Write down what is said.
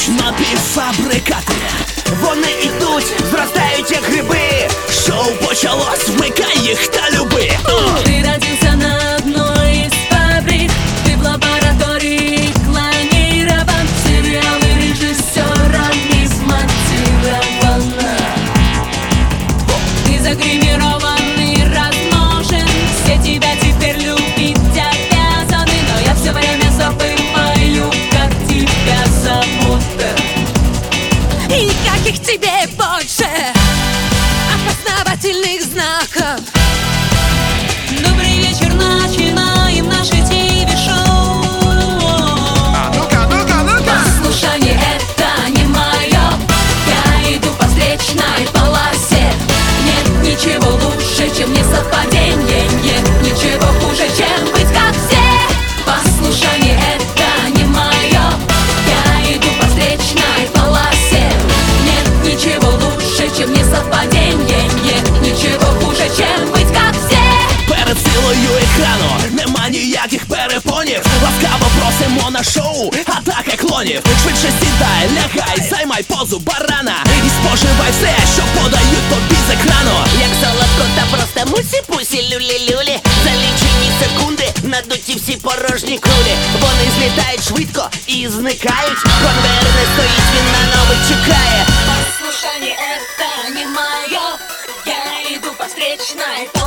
Напівфабрикати, вони ідуть, зростають як гриби. Шоу почалось, вмикай їх та люби. Ты родился на одной из фабрик, ты в лаборатории клонирован, сериалы режиссерами смонтировано. Ты загримирован и размножен, все тебя теперь любить обязаны, но я все время забываю, как тебя зовут. И никаких тебе больше опознавательных знаков. Добрый вечер, начинаем наше ТВ-шоу. Послушание — это не мое, я иду по встречной полосе. Нет ничего лучше, чем несовпадение, нет ничего хуже, чем быть как все. Послушание — это не мое, я иду по встречной полосе. Нет ничего лучше, чем несовпадение, нет ничего хуже, чем быть как все. Перед силою екрану нема ніяких перепонів. Ласкаво просимо на шоу атака клонів. Швидше сідай, лягай, займай позу барана і споживай все, що подають тобі з екрану. Як солодко та просто мусі-пусі, люлі-люлі. За лічені секунди надуті всі порожні кулі. Вони злітають швидко і зникають. Конвейер не стоїть, він на нових чекає. Послушание — это не мое, я иду по встречной